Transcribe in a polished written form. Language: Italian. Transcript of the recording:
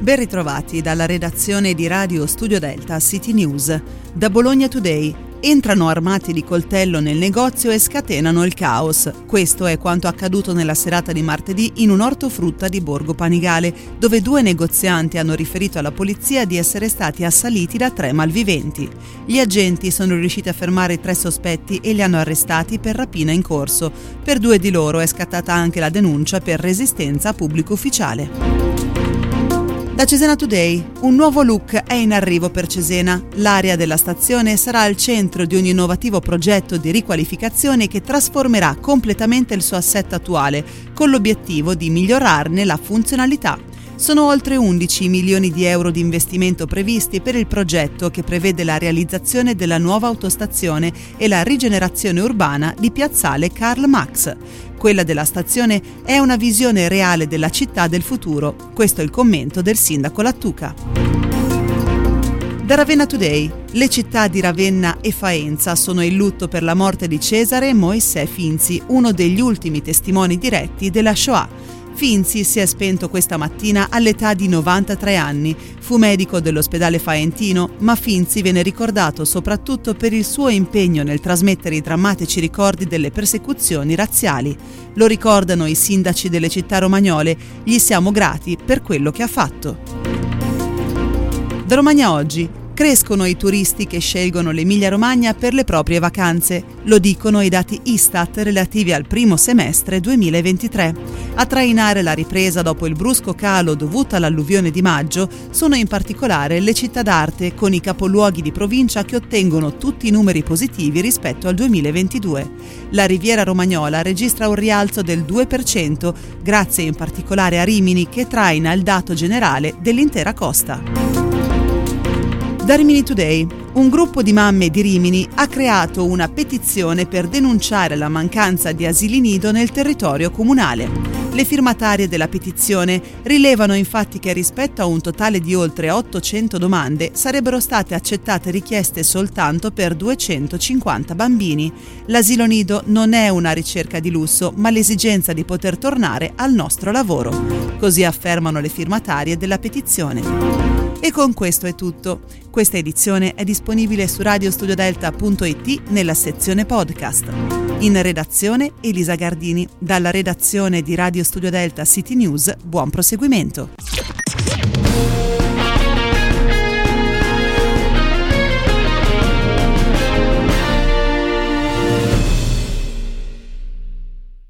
Ben ritrovati dalla redazione di Radio Studio Delta City News. Da Bologna Today. Entrano armati di coltello nel negozio e scatenano il caos. Questo è quanto accaduto nella serata di martedì in un ortofrutta di Borgo Panigale, dove 2 negozianti hanno riferito alla polizia di essere stati assaliti da 3 malviventi. Gli agenti sono riusciti a fermare 3 sospetti e li hanno arrestati per rapina in corso. Per 2 di loro è scattata anche la denuncia per resistenza a pubblico ufficiale. Da Cesena Today, un nuovo look è in arrivo per Cesena. L'area della stazione sarà al centro di un innovativo progetto di riqualificazione che trasformerà completamente il suo assetto attuale, con l'obiettivo di migliorarne la funzionalità. Sono oltre 11 milioni di euro di investimento previsti per il progetto che prevede la realizzazione della nuova autostazione e la rigenerazione urbana di piazzale Karl Marx. Quella della stazione è una visione reale della città del futuro. Questo è il commento del sindaco Lattuca. Da Ravenna Today, le città di Ravenna e Faenza sono in lutto per la morte di Cesare Moisè Finzi, uno degli ultimi testimoni diretti della Shoah. Finzi si è spento questa mattina all'età di 93 anni. Fu medico dell'ospedale faentino, ma Finzi viene ricordato soprattutto per il suo impegno nel trasmettere i drammatici ricordi delle persecuzioni razziali. Lo ricordano i sindaci delle città romagnole, gli siamo grati per quello che ha fatto. Da Romagna Oggi. Crescono i turisti che scelgono l'Emilia-Romagna per le proprie vacanze. Lo dicono i dati Istat relativi al primo semestre 2023. A trainare la ripresa dopo il brusco calo dovuto all'alluvione di maggio sono in particolare le città d'arte con i capoluoghi di provincia che ottengono tutti i numeri positivi rispetto al 2022. La Riviera Romagnola registra un rialzo del 2%, grazie in particolare a Rimini che traina il dato generale dell'intera costa. Da Rimini Today, un gruppo di mamme di Rimini ha creato una petizione per denunciare la mancanza di asili nido nel territorio comunale. Le firmatarie della petizione rilevano infatti che rispetto a un totale di oltre 800 domande sarebbero state accettate richieste soltanto per 250 bambini. L'asilo nido non è una ricerca di lusso, ma l'esigenza di poter tornare al nostro lavoro. Così affermano le firmatarie della petizione. E con questo è tutto. Questa edizione è disponibile su radiostudiodelta.it nella sezione podcast. In redazione Elisa Gardini. Dalla redazione di Radio Studio Delta City News, buon proseguimento.